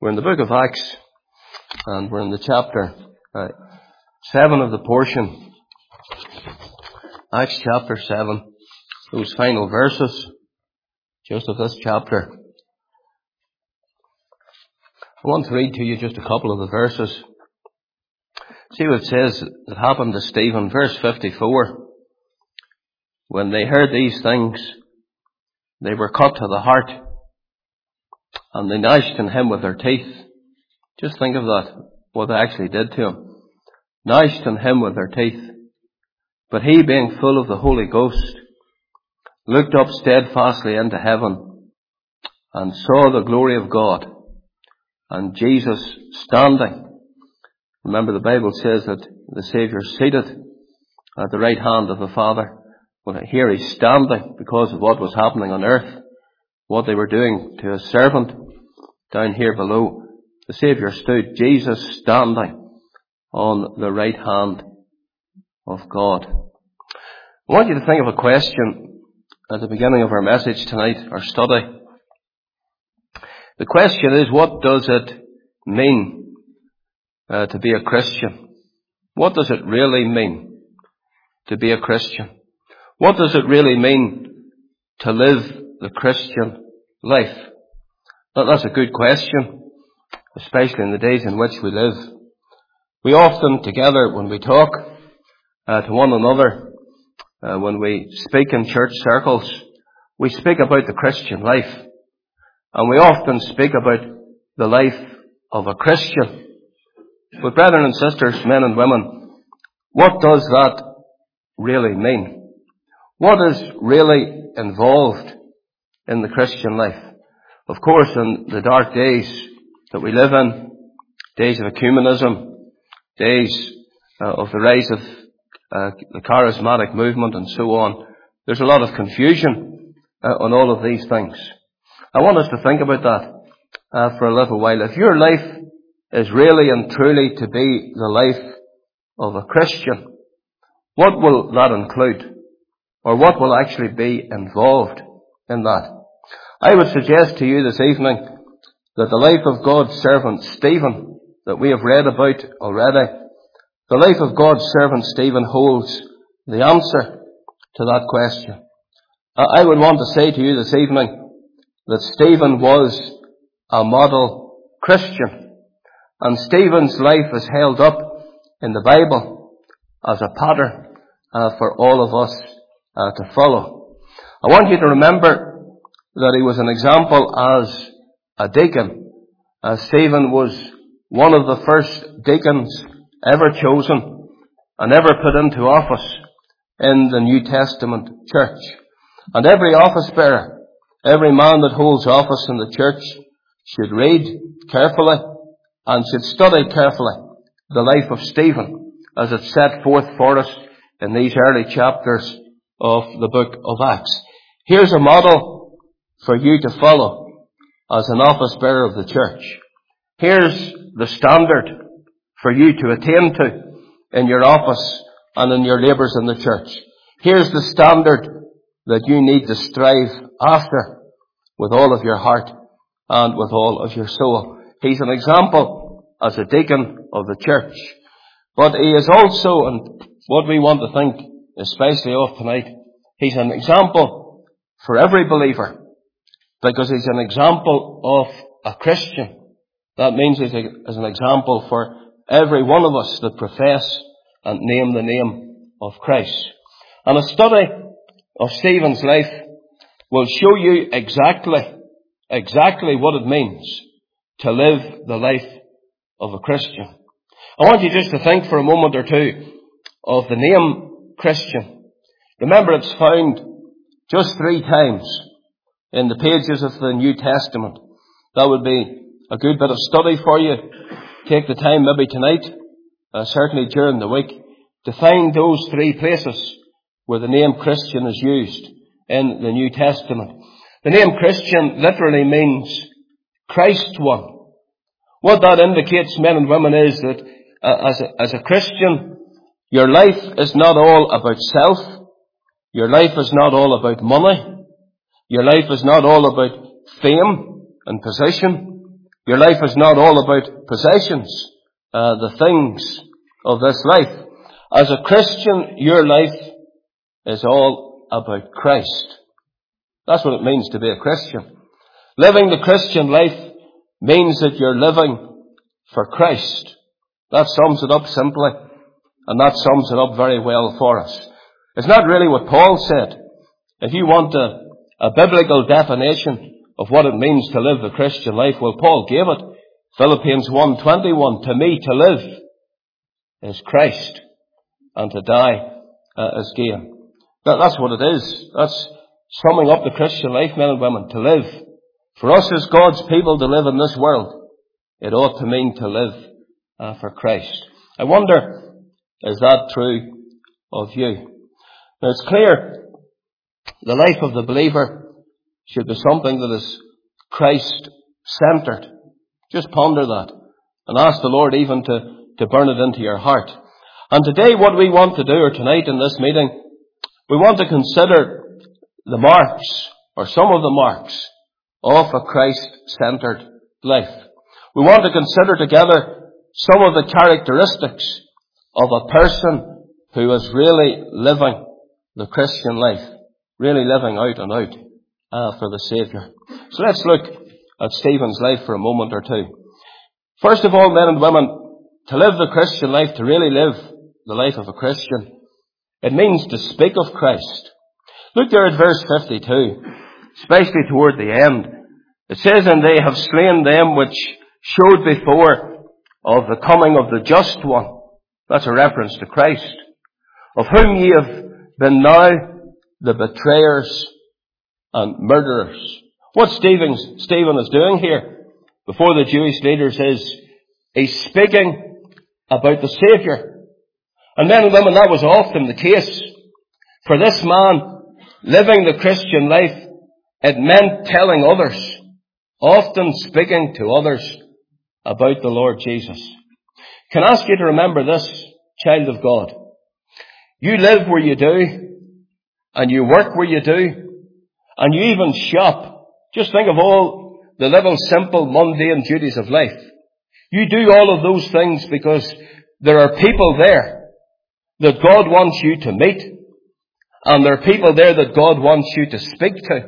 We're in the book of Acts, and we're in the chapter 7 of the portion. Acts chapter 7, those final verses, just of this chapter. I want to read to you just a couple of the verses. See what it says that happened to Stephen, verse 54. When they heard these things, they were cut to the heart, and they gnashed on him with their teeth. Just think of that, what they actually did to him. Gnashed on him with their teeth. But he, being full of the Holy Ghost, looked up steadfastly into heaven, and saw the glory of God, and Jesus standing. Remember, the Bible says that the Saviour is seated at the right hand of the Father. Well, here he's standing because of what was happening on earth, what they were doing to his servant down here below. The Saviour stood, Jesus standing on the right hand of God. I want you to think of a question at the beginning of our message tonight, our study. The question is, what does it mean to be a Christian? What does it really mean to be a Christian? What does it really mean to live the Christian life? Now, that's a good question, especially in the days in which we live. We often together, when we talk to one another, when we speak in church circles, we speak about the Christian life. And we often speak about the life of a Christian. But brethren and sisters, men and women, what does that really mean? What is really involved in the Christian life? Of course, in the dark days that we live in, days of ecumenism, days of the rise of the charismatic movement and so on, there's a lot of confusion on all of these things. I want us to think about that for a little while. If your life is really and truly to be the life of a Christian, what will that include? Or what will actually be involved in that? I would suggest to you this evening that the life of God's servant Stephen, that we have read about already, the life of God's servant Stephen holds the answer to that question. I would want to say to you this evening that Stephen was a model Christian, and Stephen's life is held up in the Bible as a pattern for all of us to follow. I want you to remember that he was an example as a deacon. Stephen was one of the first deacons ever chosen and ever put into office in the New Testament church. And every office bearer, every man that holds office in the church should read carefully and should study carefully the life of Stephen as it's set forth for us in these early chapters of the book of Acts. Here's a model for you to follow as an office bearer of the church. Here's the standard for you to attain to in your office and in your labours in the church. Here's the standard that you need to strive after with all of your heart and with all of your soul. He's an example as a deacon of the church. But he is also, and what we want to think especially of tonight, he's an example for every believer, because he's an example of a Christian. That means he's an example for every one of us that profess and name the name of Christ. And a study of Stephen's life will show you exactly what it means to live the life of a Christian. I want you just to think for a moment or two of the name Christian. Remember, it's found just 3 times in the pages of the New Testament. That would be a good bit of study for you. Take the time maybe tonight, certainly during the week, to find those 3 places where the name Christian is used in the New Testament. The name Christian literally means Christ one. What that indicates, men and women, is that as a Christian, your life is not all about self. Your life is not all about money. Your life is not all about fame and position. Your life is not all about possessions, the things of this life. As a Christian, your life is all about Christ. That's what it means to be a Christian. Living the Christian life means that you're living for Christ. That sums it up simply, and that sums it up very well for us. It's not really what Paul said. If you want a biblical definition of what it means to live the Christian life, well, Paul gave it. Philippians 1:21, to me to live is Christ, and to die is gain. That's what it is. That's summing up the Christian life, men and women, to live. For us as God's people to live in this world, it ought to mean to live for Christ. I wonder, is that true of you? Now it's clear the life of the believer should be something that is Christ-centered. Just ponder that and ask the Lord even to burn it into your heart. And today what we want to do, or tonight in this meeting, we want to consider the marks, or some of the marks, of a Christ-centered life. We want to consider together some of the characteristics of a person who is really living the Christian life, really living out and out for the Saviour. So let's look at Stephen's life for a moment or two. First of all, men and women, to live the Christian life, to really live the life of a Christian, it means to speak of Christ. Look there at verse 52, especially toward the end. It says, and they have slain them which showed before of the coming of the just one. That's a reference to Christ. Of whom ye have been now the betrayers and murderers. What Stephen is doing here before the Jewish leaders is he's speaking about the Saviour. And men and women, that was often the case. For this man, living the Christian life, it meant telling others, often speaking to others about the Lord Jesus. Can I ask you to remember this, child of God? You live where you do, and you work where you do, and you even shop. Just think of all the little simple mundane duties of life. You do all of those things because there are people there that God wants you to meet, and there are people there that God wants you to speak to,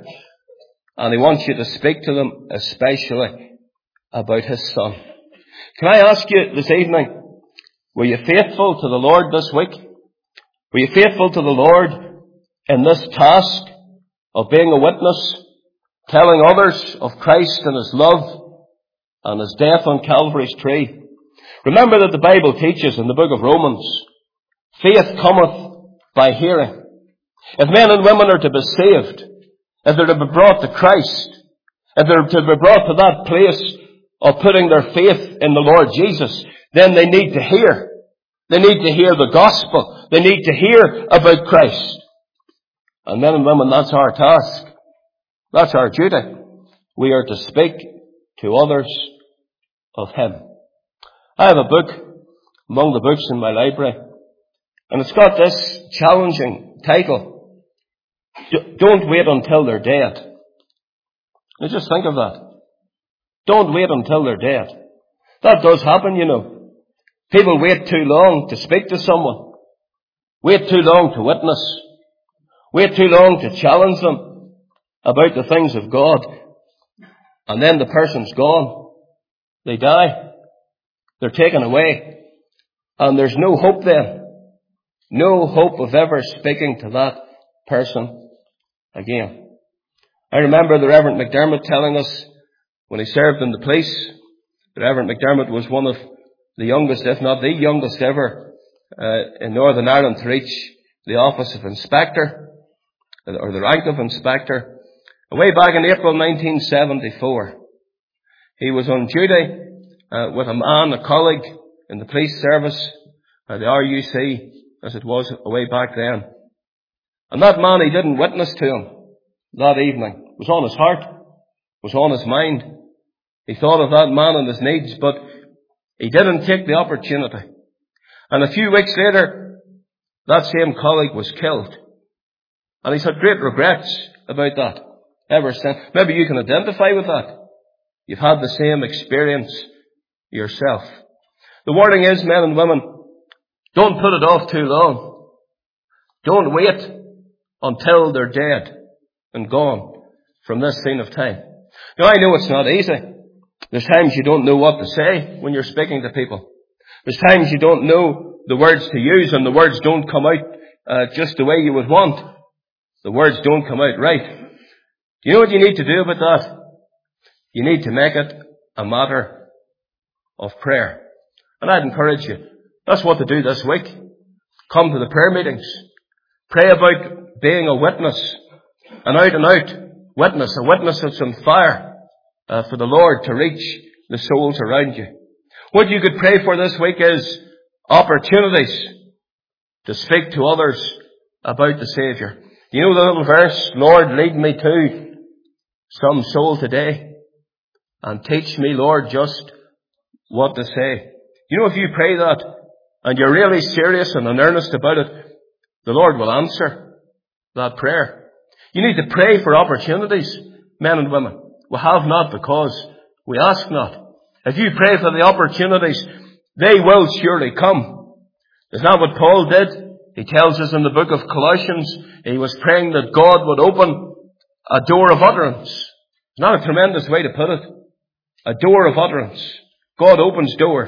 and He wants you to speak to them especially about His Son. Can I ask you this evening, were you faithful to the Lord this week? Were you faithful to the Lord in this task of being a witness, telling others of Christ and His love and His death on Calvary's tree? Remember that the Bible teaches in the book of Romans, faith cometh by hearing. If men and women are to be saved, if they're to be brought to Christ, if they're to be brought to that place of putting their faith in the Lord Jesus, then they need to hear. They need to hear the gospel. They need to hear about Christ. And men and women, that's our task. That's our duty. We are to speak to others of Him. I have a book among the books in my library, and it's got this challenging title: Don't wait until they're dead. Now just think of that. Don't wait until they're dead. That does happen, you know. People wait too long to speak to someone. Wait too long to witness. Wait too long to challenge them about the things of God. And then the person's gone. They die. They're taken away. And there's no hope then. No hope of ever speaking to that person again. I remember the Reverend McDermott telling us when he served in the police. The Reverend McDermott was one of the youngest, if not the youngest ever, in Northern Ireland to reach the office of inspector, or the rank of inspector. Way back in April 1974, he was on duty with a man, a colleague in the police service, the RUC, as it was way back then. And that man, he didn't witness to him that evening. It was on his heart. It was on his mind. He thought of that man and his needs, but he didn't take the opportunity. And a few weeks later, that same colleague was killed. And he's had great regrets about that ever since. Maybe you can identify with that. You've had the same experience yourself. The warning is, men and women, don't put it off too long. Don't wait until they're dead and gone from this scene of time. Now, I know it's not easy. There's times you don't know what to say when you're speaking to people. There's times you don't know the words to use, and the words don't come out just the way you would want. The words don't come out right. Do you know what you need to do about that? You need to make it a matter of prayer. And I'd encourage you, that's what to do this week. Come to the prayer meetings. Pray about being a witness, an out-and-out witness, a witness that's on fire for the Lord to reach the souls around you. What you could pray for this week is opportunities to speak to others about the Saviour. You know the little verse, Lord, lead me to some soul today and teach me, Lord, just what to say. You know, if you pray that and you're really serious and in earnest about it, the Lord will answer that prayer. You need to pray for opportunities, men and women. We have not because we ask not. If you pray for the opportunities, they will surely come. Isn't that what Paul did? He tells us in the book of Colossians, he was praying that God would open a door of utterance. It's not a tremendous way to put it. A door of utterance. God opens doors.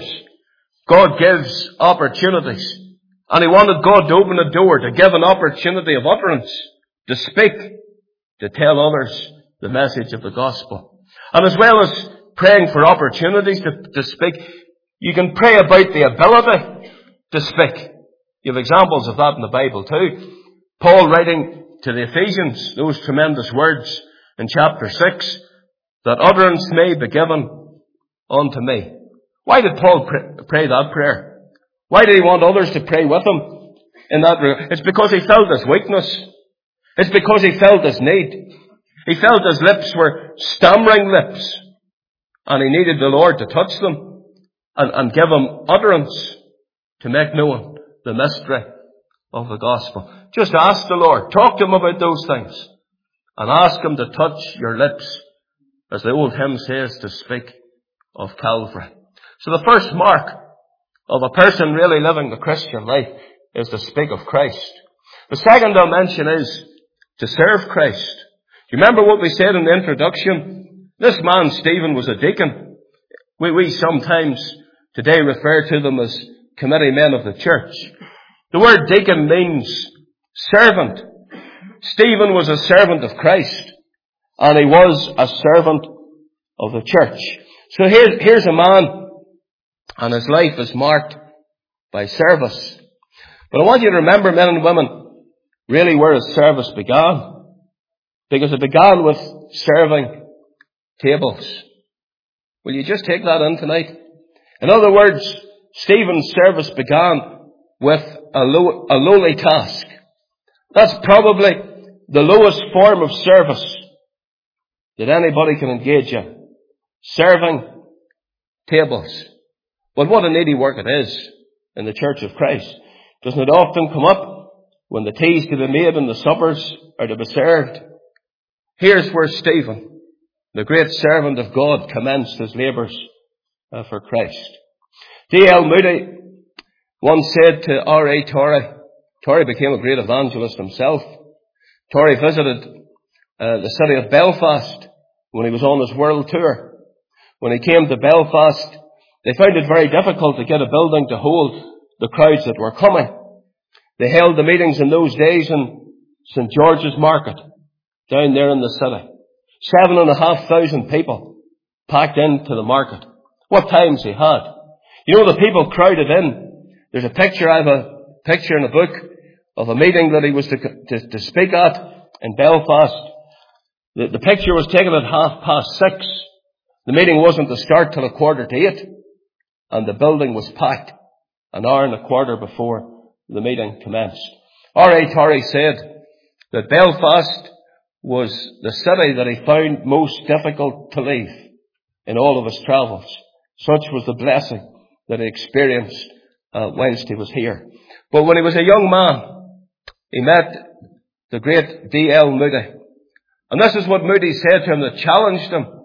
God gives opportunities. And he wanted God to open a door, to give an opportunity of utterance, to speak, to tell others the message of the gospel. And as well as praying for opportunities to speak, you can pray about the ability to speak. You have examples of that in the Bible too. Paul writing to the Ephesians, those tremendous words in chapter 6, that utterance may be given unto me. Why did Paul pray that prayer? Why did he want others to pray with him in that prayer? It's because he felt his weakness. It's because he felt his need. He felt his lips were stammering lips, and he needed the Lord to touch them and give him utterance to make known the mystery of the gospel. Just ask the Lord. Talk to him about those things. And ask him to touch your lips, as the old hymn says, to speak of Calvary. So the first mark of a person really living the Christian life is to speak of Christ. The second I'll mention is to serve Christ. Do you remember what we said in the introduction? This man, Stephen, was a deacon. We sometimes today refer to them as committee men of the church. The word deacon means servant. Stephen was a servant of Christ, and he was a servant of the church. So here's a man, and his life is marked by service. But I want you to remember, men and women, really where his service began. Because it began with serving tables. Will you just take that in tonight? In other words, Stephen's service began with a lowly task. That's probably the lowest form of service that anybody can engage in. Serving tables. But what a needy work it is in the Church of Christ. Doesn't it often come up when the tea's to be made and the suppers are to be served? Here's where Stephen, the great servant of God, commenced his labours for Christ. D.L. Moody once said to R.A. Torrey, Torrey became a great evangelist himself. Torrey visited the city of Belfast when he was on his world tour. When he came to Belfast, they found it very difficult to get a building to hold the crowds that were coming. They held the meetings in those days in St. George's Market, down there in the city. 7,500 people packed into the market. What times he had. You know, the people crowded in. There's a picture, I have a picture in a book of a meeting that he was to speak at in Belfast. The picture was taken at 6:30. The meeting wasn't to start till 7:45, and the building was packed an hour and a quarter before the meeting commenced. R.A. Torrey said that Belfast was the city that he found most difficult to leave in all of his travels. Such was the blessing that he experienced whilst he was here. But when he was a young man, he met the great D.L. Moody. And this is what Moody said to him that challenged him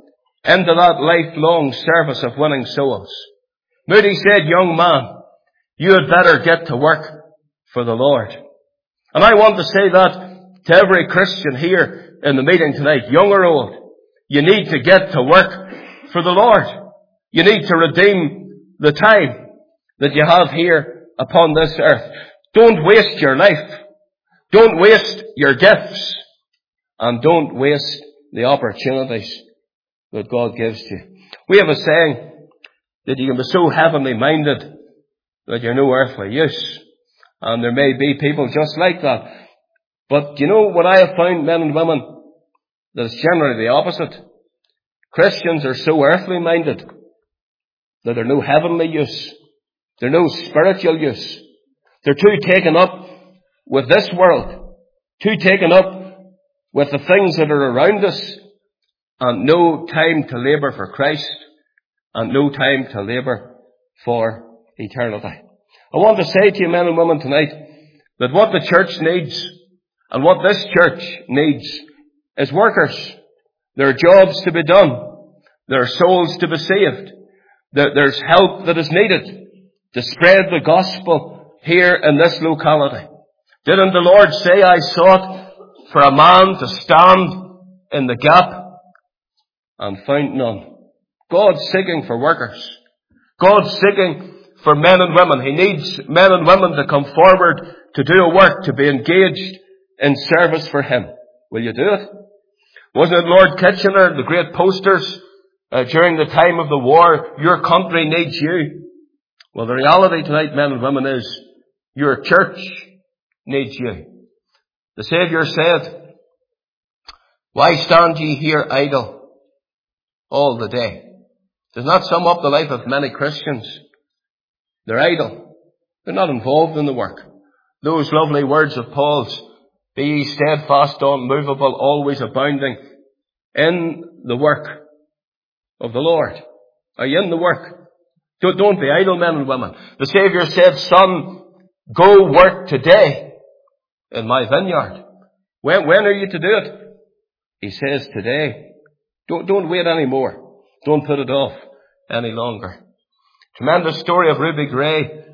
into that lifelong service of winning souls. Moody said, young man, you had better get to work for the Lord. And I want to say that to every Christian here in the meeting tonight, young or old. You need to get to work for the Lord. You need to redeem the time that you have here upon this earth. Don't waste your life. Don't waste your gifts. And don't waste the opportunities that God gives to you. We have a saying that you can be so heavenly minded that you're no earthly use. And there may be people just like that. But you know what I have found, men and women, that it's generally the opposite. Christians are so earthly minded that they're no heavenly use. They're no spiritual use. They're too taken up with this world, too taken up with the things that are around us, and no time to labour for Christ, and no time to labour for eternity. I want to say to you, men and women, tonight, that what the church needs, and what this church needs, is workers. There are jobs to be done. There are souls to be saved. There's help that is needed to spread the gospel here in this locality. Didn't the Lord say, I sought for a man to stand in the gap and found none? God's seeking for workers. God's seeking for men and women. He needs men and women to come forward to do a work, to be engaged in service for Him. Will you do it? Wasn't it Lord Kitchener, the great posters during the time of the war, your country needs you? Well, the reality tonight, men and women, is your church needs you. The Saviour said, why stand ye here idle all the day? Does not sum up the life of many Christians. They're idle. They're not involved in the work. Those lovely words of Paul's, be ye steadfast, unmovable, always abounding in the work of the Lord. Are you in the work? Don't be idle, men and women. The Saviour said, son, go work today in my vineyard. When are you to do it? He says today. Don't wait any more. Don't put it off any longer. Tremendous story of Ruby Gray.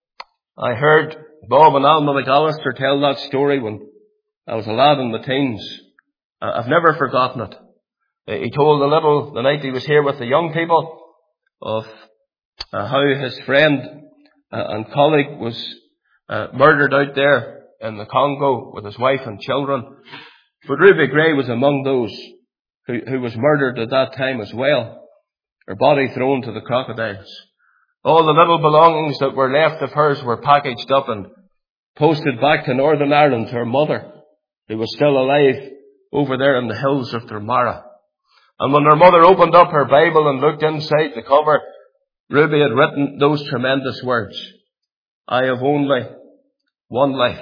I heard Bob and Alma McAllister tell that story when I was a lad in the teens. I've never forgotten it. He told the night he was here with the young people, of how his friend and colleague was murdered out there in the Congo with his wife and children. But Ruby Gray was among those who was murdered at that time as well. Her body thrown to the crocodiles. All the little belongings that were left of hers were packaged up and posted back to Northern Ireland to her mother, who was still alive over there in the hills of Dromara. And when her mother opened up her Bible and looked inside the cover, Ruby had written those tremendous words, I have only one life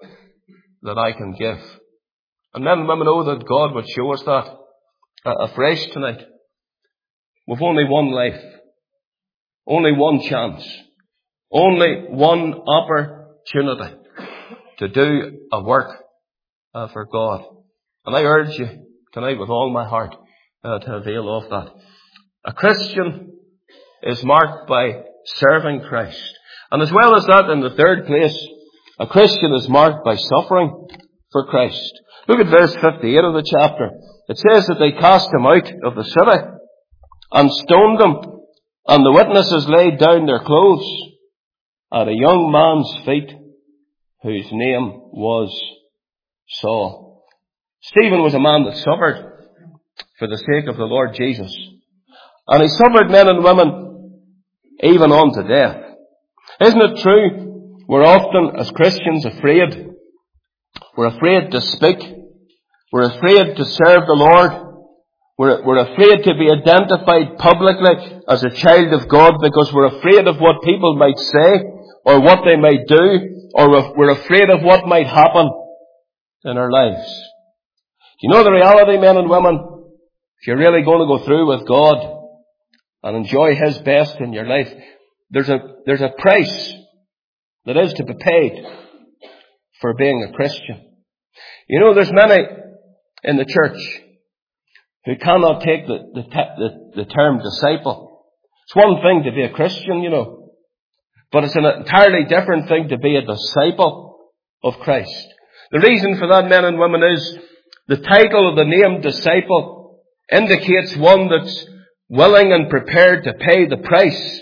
that I can give. And men and women know that God would show us that afresh tonight. We've only one life, only one chance, only one opportunity to do a work for God. And I urge you tonight with all my heart to avail of that. A Christian is marked by serving Christ. And as well as that, in the third place, a Christian is marked by suffering for Christ. Look at verse 58 of the chapter. It says that they cast him out of the city and stoned him, and the witnesses laid down their clothes at a young man's feet, whose name was Saul. Stephen was a man that suffered for the sake of the Lord Jesus. And he suffered, men and women, even unto death. Isn't it true? We're often, as Christians, afraid. We're afraid to speak. We're afraid to serve the Lord. We're afraid to be identified publicly as a child of God because we're afraid of what people might say or what they might do, or we're afraid of what might happen in our lives. Do you know the reality, men and women? If you're really going to go through with God and enjoy His best in your life, there's a price that is to be paid for being a Christian. You know, there's many in the church who cannot take the term disciple. It's one thing to be a Christian, but it's an entirely different thing to be a disciple of Christ. The reason for that, men and women, is the title of the name disciple indicates one that's willing and prepared to pay the price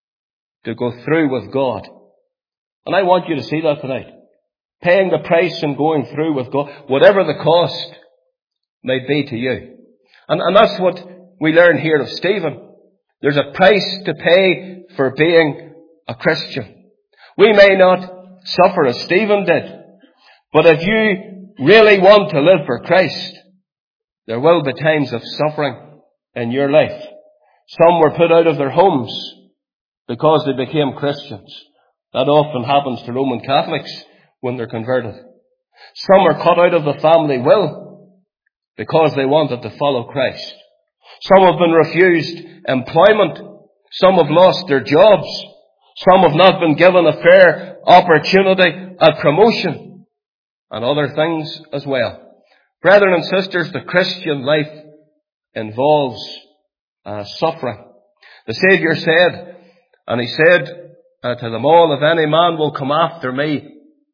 to go through with God. And I want you to see that tonight. Paying the price and going through with God, whatever the cost may be to you. And that's what we learn here of Stephen. There's a price to pay for being a Christian. We may not suffer as Stephen did, but if you really want to live for Christ, there will be times of suffering in your life. Some were put out of their homes because they became Christians. That often happens to Roman Catholics when they're converted. Some are cut out of the family will because they wanted to follow Christ. Some have been refused employment. Some have lost their jobs. Some have not been given a fair opportunity at promotion, and other things as well. Brethren and sisters, the Christian life involves suffering. The Saviour said, and He said to them all, if any man will come after me,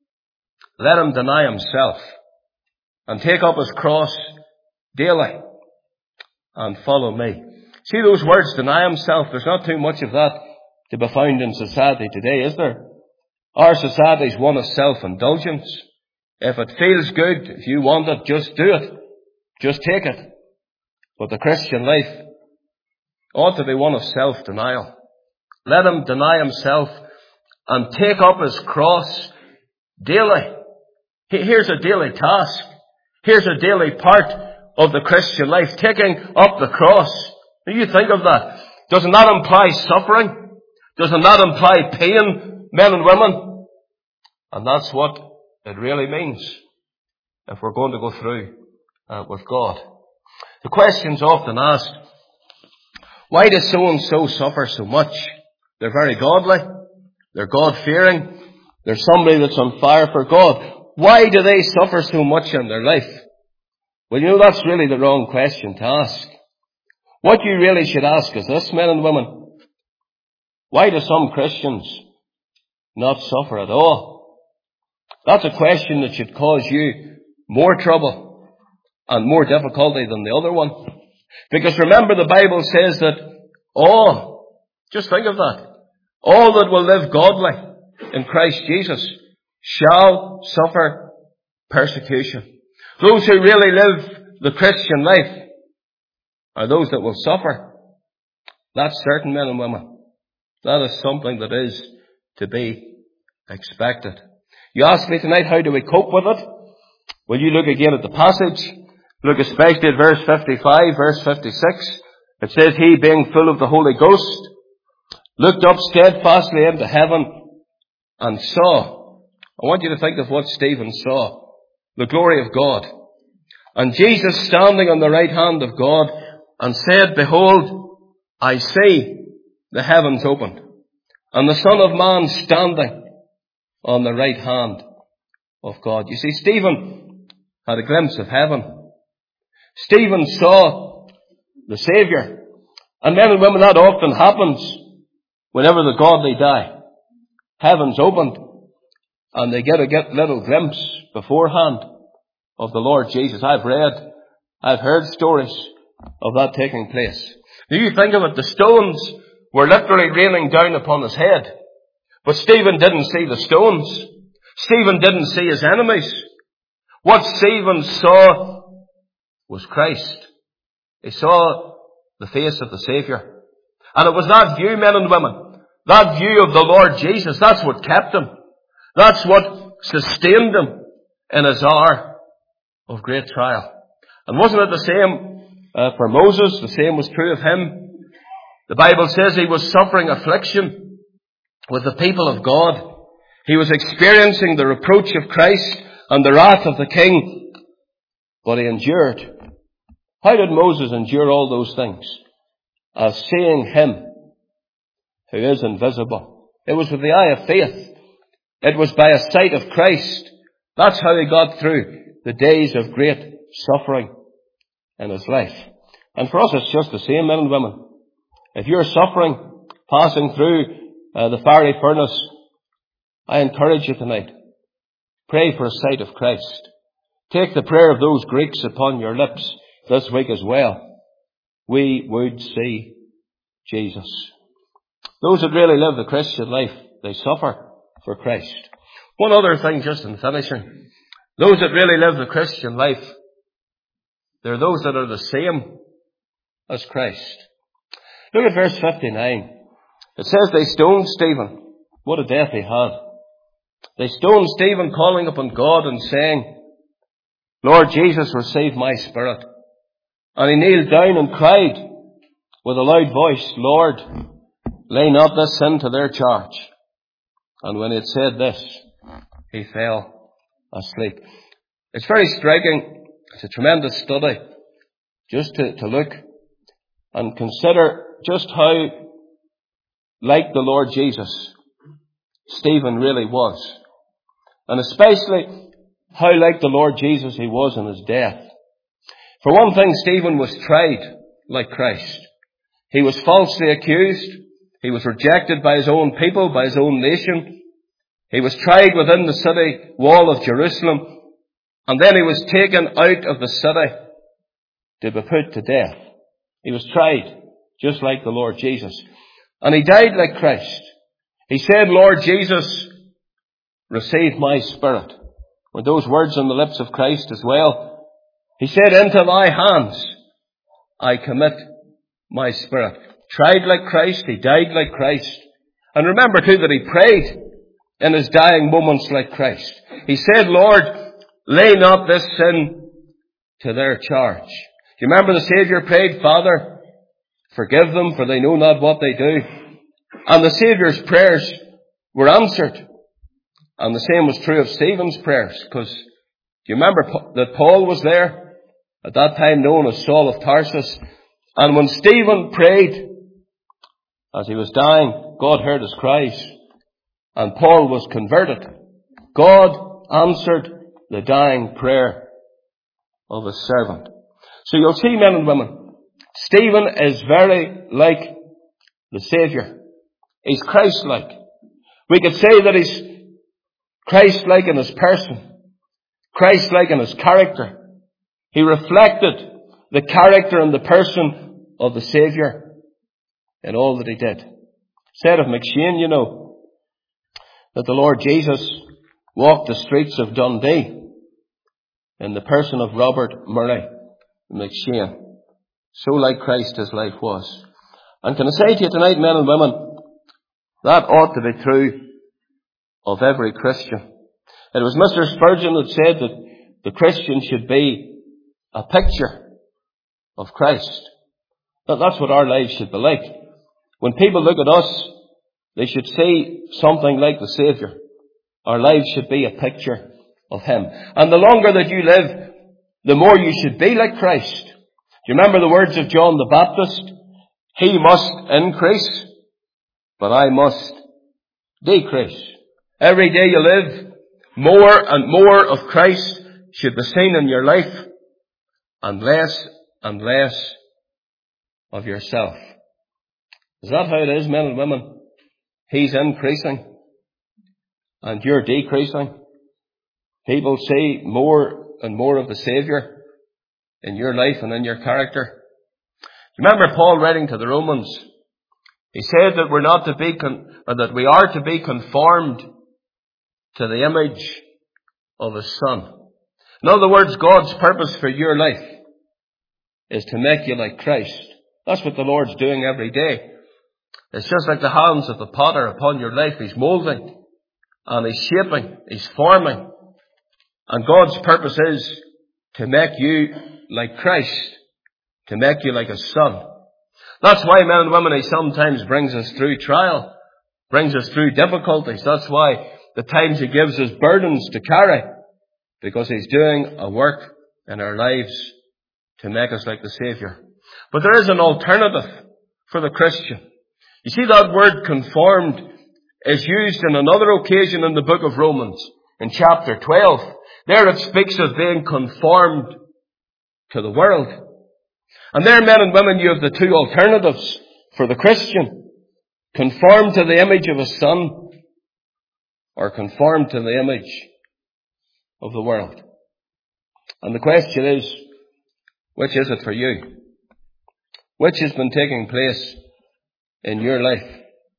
let him deny himself and take up his cross daily and follow me. See those words, deny himself? There's not too much of that to be found in society today, is there? Our society is one of self-indulgence. If it feels good, if you want it, just do it. Just take it. But the Christian life ought to be one of self-denial. Let him deny himself and take up his cross daily. Here's a daily task. Here's a daily part of the Christian life, taking up the cross. Do you think of that? Doesn't that imply suffering? Doesn't that imply pain, men and women? And that's what it really means if we're going to go through with God. The question's often asked, why does so-and-so suffer so much? They're very godly. They're God-fearing. They're somebody that's on fire for God. Why do they suffer so much in their life? Well, that's really the wrong question to ask. What you really should ask is this, men and women. Why do some Christians not suffer at all? That's a question that should cause you more trouble and more difficulty than the other one. Because remember, the Bible says that all, just think of that, all that will live godly in Christ Jesus shall suffer persecution. Those who really live the Christian life are those that will suffer. That's certain, men and women. That is something that is to be expected. You ask me tonight, how do we cope with it? Well, you look again at the passage. Look especially at verse 55, verse 56. It says, he being full of the Holy Ghost looked up steadfastly into heaven and saw. I want you to think of what Stephen saw. The glory of God. And Jesus standing on the right hand of God and said, behold, I see the heavens opened and the Son of Man standing on the right hand of God. You see, Stephen had a glimpse of heaven. Stephen saw the Saviour. And men and women, that often happens whenever the godly die. Heaven's opened and they get a little glimpse beforehand of the Lord Jesus. I've heard stories of that taking place. Do you think of it? The stones were literally raining down upon his head. But Stephen didn't see the stones. Stephen didn't see his enemies. What Stephen saw was Christ. He saw the face of the Saviour. And it was that view, men and women, that view of the Lord Jesus, that's what kept him. That's what sustained him in his hour of great trial. And wasn't it the same for Moses? The same was true of him. The Bible says he was suffering affliction with the people of God. He was experiencing the reproach of Christ and the wrath of the king, but he endured. How did Moses endure all those things? As seeing him who is invisible. It was with the eye of faith. It was by a sight of Christ. That's how he got through the days of great suffering in his life. And for us it's just the same, men and women. If you're suffering, passing through the fiery furnace, I encourage you tonight. Pray for a sight of Christ. Take the prayer of those Greeks upon your lips this week as well. We would see Jesus. Those that really live the Christian life, they suffer for Christ. One other thing just in finishing. Those that really live the Christian life, they're those that are the same as Christ. Look at verse 59. It says they stoned Stephen. What a death he had. They stoned Stephen, calling upon God and saying, Lord Jesus, receive my spirit. And he kneeled down and cried with a loud voice, Lord, lay not this sin to their charge. And when he had said this, he fell asleep. It's very striking. It's a tremendous study just to look and consider just how like the Lord Jesus Stephen really was. And especially how like the Lord Jesus he was in his death. For one thing, Stephen was tried like Christ. He was falsely accused. He was rejected by his own people, by his own nation. He was tried within the city wall of Jerusalem. And then he was taken out of the city to be put to death. He was tried just like the Lord Jesus. And he died like Christ. He said, Lord Jesus, receive my spirit. Were those words on the lips of Christ as well? He said, into thy hands I commit my spirit. Tried like Christ, he died like Christ. And remember too that he prayed in his dying moments like Christ. He said, Lord, lay not this sin to their charge. Do you remember the Saviour prayed, Father, forgive them, for they know not what they do. And the Saviour's prayers were answered. And the same was true of Stephen's prayers, because do you remember that Paul was there, at that time known as Saul of Tarsus, and when Stephen prayed, as he was dying, God heard his cries, and Paul was converted. God answered the dying prayer of his servant. So you'll see, men and women, Stephen is very like the Saviour. He's Christ-like. We could say that he's Christ-like in his person, Christ-like in his character. He reflected the character and the person of the Saviour in all that he did. Said of McShane, you know, that the Lord Jesus walked the streets of Dundee in the person of Robert Murray McShane. So like Christ his life was. And can I say to you tonight, men and women, that ought to be true of every Christian. It was Mr. Spurgeon that said that the Christian should be a picture of Christ. That's what our lives should be like. When people look at us, they should see something like the Saviour. Our lives should be a picture of him. And the longer that you live, the more you should be like Christ. Do you remember the words of John the Baptist? He must increase, but I must decrease. Every day you live, more and more of Christ should be seen in your life, and less of yourself. Is that how it is, men and women? He's increasing and you're decreasing. People see more and more of the Saviour in your life and in your character. Remember Paul writing to the Romans? He said that we're not to be that we are to be conformed to the image of his Son. In other words, God's purpose for your life is to make you like Christ. That's what the Lord's doing every day. It's just like the hands of the potter upon your life. He's moulding and he's shaping, he's forming. And God's purpose is to make you like Christ, to make you like his Son. That's why, men and women, he sometimes brings us through trial, brings us through difficulties. That's why the times he gives us burdens to carry, because he's doing a work in our lives to make us like the Saviour. But there is an alternative for the Christian. You see, that word conformed is used on another occasion in the book of Romans, in chapter 12. There it speaks of being conformed to the world. And there, men and women, you have the two alternatives for the Christian. Conform to the image of his Son, or conform to the image of the world. And the question is, which is it for you? Which has been taking place in your life?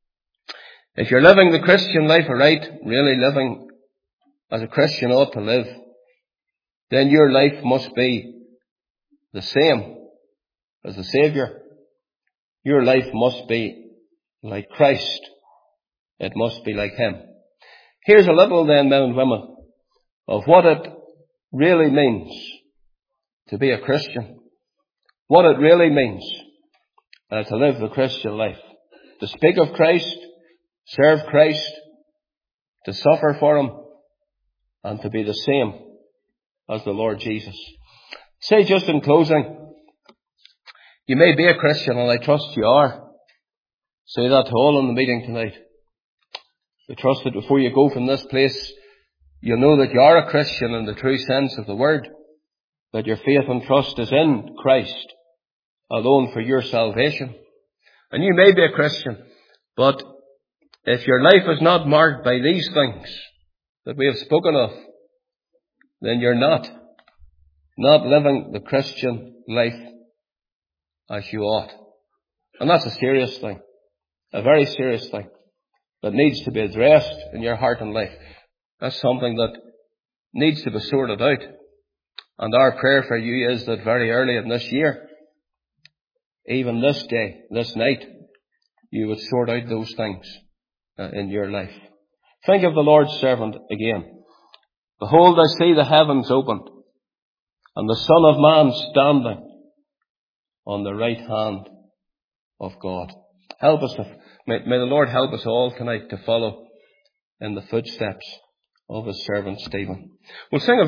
If you're living the Christian life aright, really living as a Christian ought to live, then your life must be the same as the Saviour. Your life must be like Christ. It must be like Him. Here's a little then, men and women, of what it really means to be a Christian. What it really means to live the Christian life. To speak of Christ, serve Christ, to suffer for Him, and to be the same as the Lord Jesus. Say just in closing, you may be a Christian, and I trust you are. Say that to all in the meeting tonight. I trust that before you go from this place, you'll know that you are a Christian in the true sense of the word, that your faith and trust is in Christ alone for your salvation. And you may be a Christian, but if your life is not marked by these things that we have spoken of, then you're not living the Christian life as you ought. And that's a serious thing, a very serious thing that needs to be addressed in your heart and life. That's something that needs to be sorted out. And our prayer for you is that very early in this year, even this day, this night, you would sort out those things in your life. Think of the Lord's servant again. Behold, I see the heavens opened, and the Son of Man standing on the right hand of God. Help us, may the Lord help us all tonight to follow in the footsteps of His servant Stephen. We'll sing a